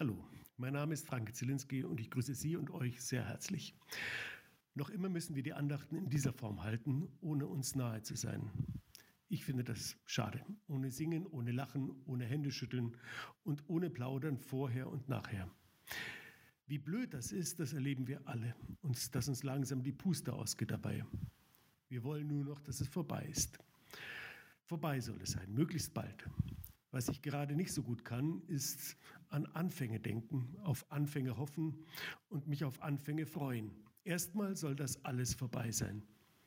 Hallo, mein Name ist Frank Zielinski und ich grüße Sie und euch sehr herzlich. Noch immer müssen wir die Andachten in dieser Form halten, ohne uns nahe zu sein. Ich finde das schade. Ohne Singen, ohne Lachen, ohne Händeschütteln und ohne Plaudern vorher und nachher. Wie blöd das ist, das erleben wir alle. Und dass uns langsam die Puste ausgeht dabei. Wir wollen nur noch, dass es vorbei ist. Vorbei soll es sein, möglichst bald. Was ich gerade nicht so gut kann, ist an Anfänge denken, auf Anfänge hoffen und mich auf Anfänge freuen. Erstmal soll das alles vorbei sein.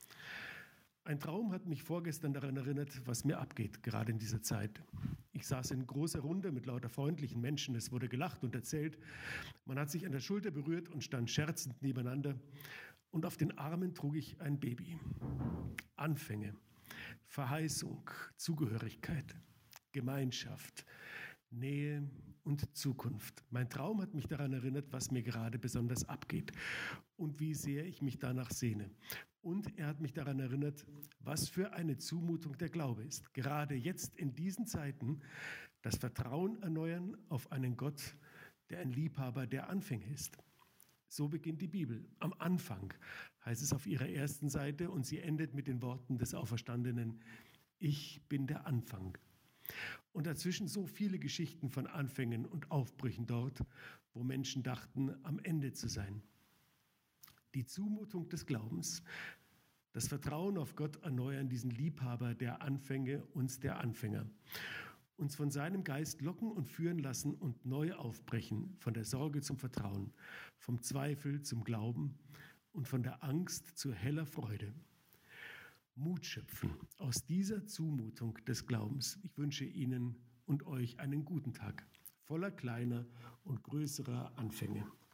Ein Traum hat mich vorgestern daran erinnert, was mir abgeht, gerade in dieser Zeit. Ich saß in großer Runde mit lauter freundlichen Menschen, es wurde gelacht und erzählt. Man hat sich an der Schulter berührt und stand scherzend nebeneinander. Und auf den Armen trug ich ein Baby. Anfänge, Verheißung, Zugehörigkeit, Gemeinschaft, Nähe und Zukunft. Mein Traum hat mich daran erinnert, was mir gerade besonders abgeht und wie sehr ich mich danach sehne. Und er hat mich daran erinnert, was für eine Zumutung der Glaube ist. Gerade jetzt in diesen Zeiten das Vertrauen erneuern auf einen Gott, der ein Liebhaber der Anfänge ist. So beginnt die Bibel. Am Anfang heißt es auf ihrer ersten Seite und sie endet mit den Worten des Auferstandenen: Ich bin der Anfang. Und dazwischen so viele Geschichten von Anfängen und Aufbrüchen dort, wo Menschen dachten, am Ende zu sein. Die Zumutung des Glaubens, das Vertrauen auf Gott erneuern, diesen Liebhaber der Anfänge, uns der Anfänger. Uns von seinem Geist locken und führen lassen und neu aufbrechen, von der Sorge zum Vertrauen, vom Zweifel zum Glauben und von der Angst zu heller Freude. Mut schöpfen aus dieser Zumutung des Glaubens. Ich wünsche Ihnen und euch einen guten Tag, voller kleiner und größerer Anfänge.